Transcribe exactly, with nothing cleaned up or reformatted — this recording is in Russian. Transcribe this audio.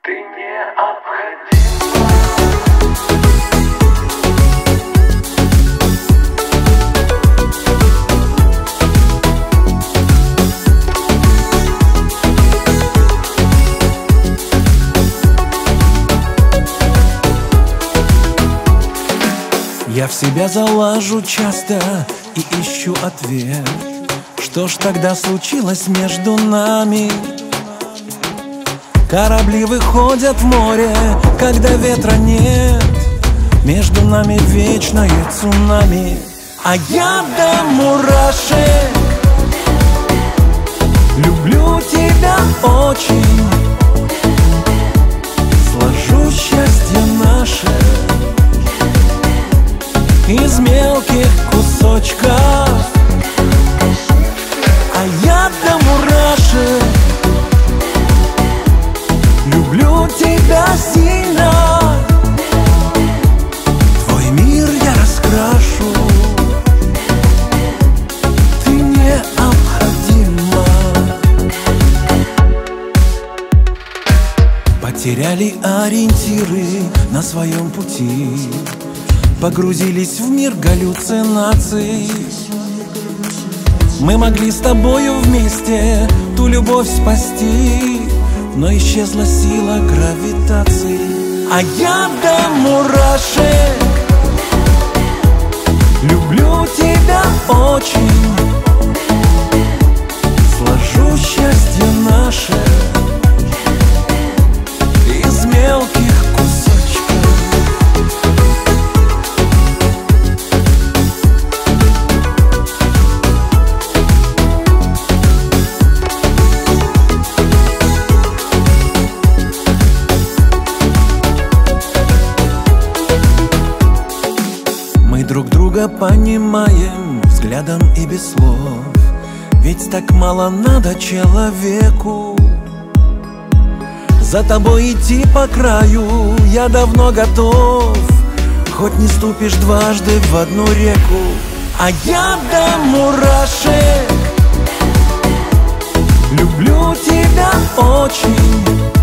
Ты необходим. Я в себя залажу часто и ищу ответ. Что ж тогда случилось между нами? Корабли выходят в море, когда ветра нет. Между нами вечное цунами, а я до мурашек люблю тебя очень. Сложу счастье наше из мелких кусочков, а я до мурашек люблю тебя сильно. Твой мир я раскрашу, ты необходима. Потеряли ориентиры на своем пути, погрузились в мир галлюцинаций. Мы могли с тобою вместе ту любовь спасти, но исчезла сила гравитации, а я до мурашек люблю тебя очень. Сложу счастье наше из мелких кусочков. Друг друга понимаем взглядом и без слов, ведь так мало надо человеку. За тобой идти по краю я давно готов, хоть не ступишь дважды в одну реку, а я до мурашек люблю тебя очень.